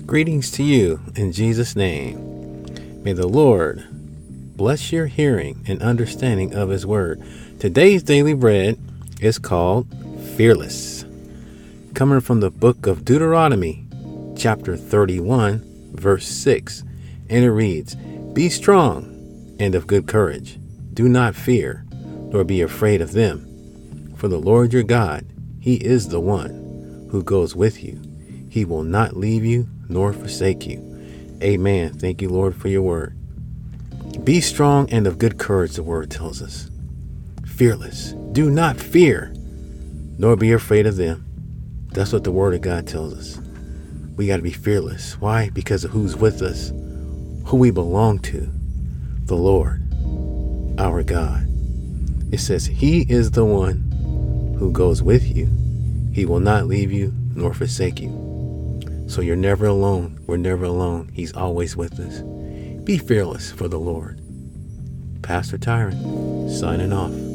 Greetings to you in Jesus' name. May the Lord bless your hearing and understanding of His Word. Today's daily bread is called Fearless, coming from the book of Deuteronomy, chapter 31, verse 6, and it reads, "Be strong and of good courage. Do not fear, nor be afraid of them. For the Lord your God, He is the one who goes with you. He will not leave you nor forsake you." Amen. Thank you, Lord, for your word. Be strong and of good courage, the word tells us. Fearless. Do not fear, nor be afraid of them. That's what the word of God tells us. We got to be fearless. Why? Because of who's with us, who we belong to, the Lord, our God. It says He is the one who goes with you. He will not leave you nor forsake you. So you're never alone. We're never alone. He's always with us. Be fearless for the Lord. Pastor Tyron, signing off.